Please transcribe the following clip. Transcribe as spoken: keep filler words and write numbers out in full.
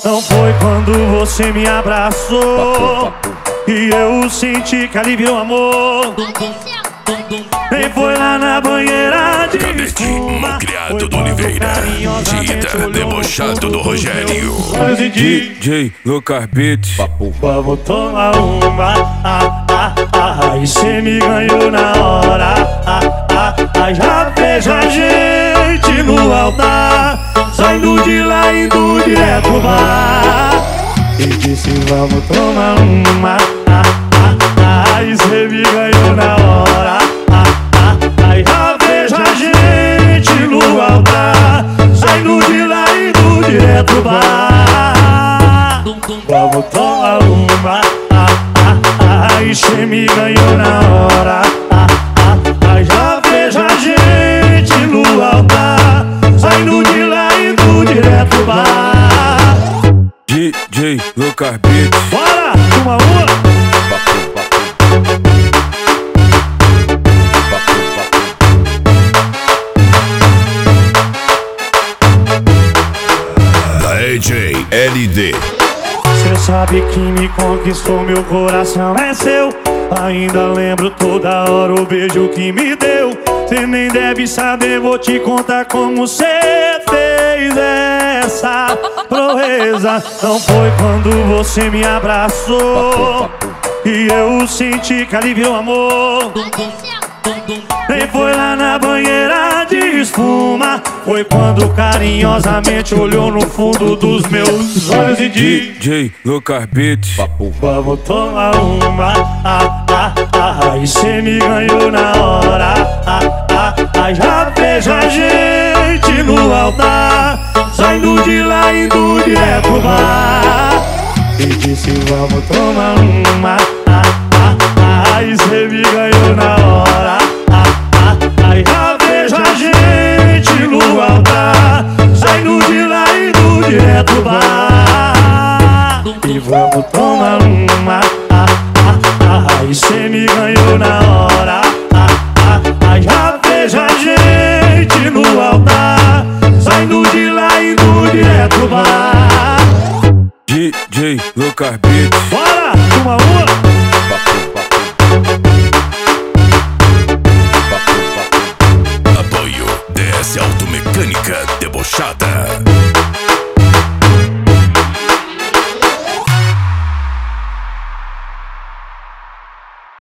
não foi quando você me abraçou e eu senti que ali virou amor. Nem foi lá na banheira de espuma, criado do Oliveira, Dita debochado do Rogério, D J Lucas Beats. Vamos tomar uma, ah, ah, ah, aí cê me ganhou na hora, ah, ah, ah, já vejo a gente no altar, saindo de lá indo direto pro bar. E disse vamos tomar uma, ah, ah, ah, aí cê me ganhou na hora, ah, ah, ah, já vejo a gente no altar, saindo de lá indo direto pro bar. Vamos tomar uma, ah, ah, ah, aí cê me ganhou na hora, ah, ah, ah, já vejo a gente no altar, saindo de lá indo direto pro bar. D J Lucas Beats. Bora, uma uma. D J L D. Cê sabe que me conquistou, meu coração é seu. Ainda lembro toda hora o beijo que me deu. Cê nem deve saber, vou te contar como cê fez essa proeza. Não foi quando você me abraçou e eu senti que ali virou amor. Nem foi lá na banheira de espuma, foi quando carinhosamente olhou no fundo dos meus olhos e D J Lucas Beats. vamos tomar uma, ah, ah, ah, aí cê me ganhou na hora, ah, ah, ah, já vejo a gente no altar, saindo de lá indo direto pro bar. E disse vamos tomar uma, ah, ah, ah, aí cê me ganhou na hora, ah, ah, ah, já vejo a gente no altar, saindo de lá indo direto pro bar. E vamos tomar uma, ah, ah, ah, aí cê me ganhou na hora, ah, ah, ah, já vejo a gente no altar, saindo de lá indo direto pro bar. D J Lucas Beats. Bora, uma uma. Apoio D S Automecânica Debochada.